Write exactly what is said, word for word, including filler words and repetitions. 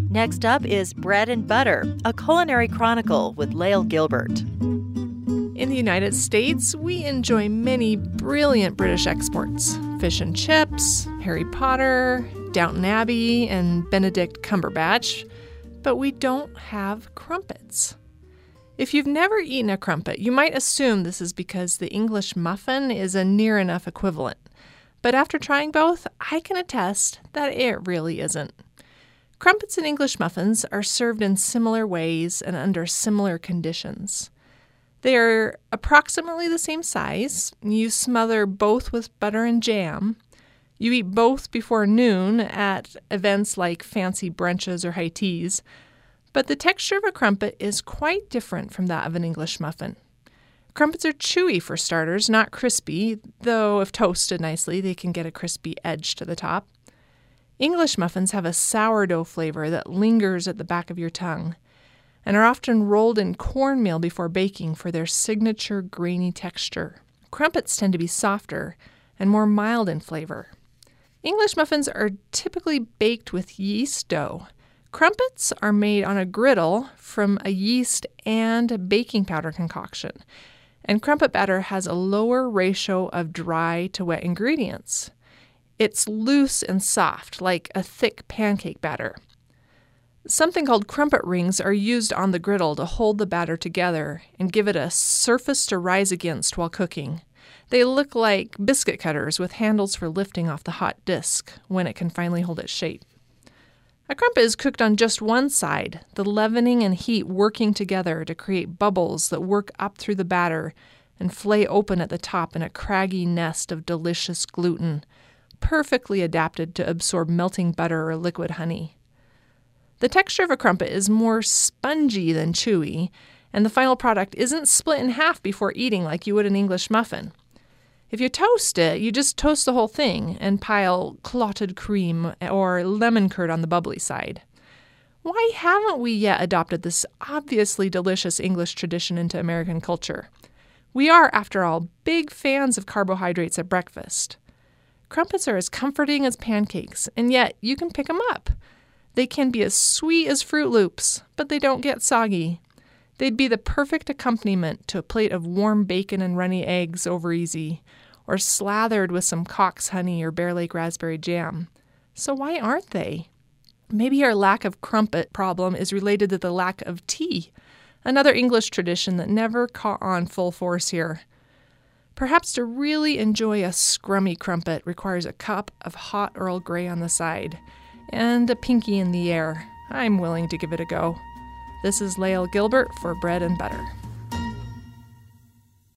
Next up is Bread and Butter, a culinary chronicle with Lael Gilbert. In the United States, we enjoy many brilliant British exports. Fish and Chips, Harry Potter, Downton Abbey, and Benedict Cumberbatch. But we don't have crumpets. If you've never eaten a crumpet, you might assume this is because the English muffin is a near enough equivalent. But after trying both, I can attest that it really isn't. Crumpets and English muffins are served in similar ways and under similar conditions. They are approximately the same size. You smother both with butter and jam. You eat both before noon at events like fancy brunches or high teas. But the texture of a crumpet is quite different from that of an English muffin. Crumpets are chewy for starters, not crispy, though if toasted nicely, they can get a crispy edge to the top. English muffins have a sourdough flavor that lingers at the back of your tongue, and are often rolled in cornmeal before baking for their signature grainy texture. Crumpets tend to be softer and more mild in flavor. English muffins are typically baked with yeast dough. Crumpets are made on a griddle from a yeast and baking powder concoction, and crumpet batter has a lower ratio of dry to wet ingredients. It's loose and soft, like a thick pancake batter. Something called crumpet rings are used on the griddle to hold the batter together and give it a surface to rise against while cooking. They look like biscuit cutters with handles for lifting off the hot disc when it can finally hold its shape. A crumpet is cooked on just one side, the leavening and heat working together to create bubbles that work up through the batter and flay open at the top in a craggy nest of delicious gluten, perfectly adapted to absorb melting butter or liquid honey. The texture of a crumpet is more spongy than chewy, and the final product isn't split in half before eating like you would an English muffin. If you toast it, you just toast the whole thing and pile clotted cream or lemon curd on the bubbly side. Why haven't we yet adopted this obviously delicious English tradition into American culture? We are, after all, big fans of carbohydrates at breakfast. Crumpets are as comforting as pancakes, and yet you can pick them up. They can be as sweet as Fruit Loops, but they don't get soggy. They'd be the perfect accompaniment to a plate of warm bacon and runny eggs over easy, or slathered with some Cox honey or Bear Lake raspberry jam. So why aren't they? Maybe our lack of crumpet problem is related to the lack of tea, another English tradition that never caught on full force here. Perhaps to really enjoy a scrummy crumpet requires a cup of hot Earl Grey on the side, and a pinky in the air. I'm willing to give it a go. This is Lael Gilbert for Bread and Butter.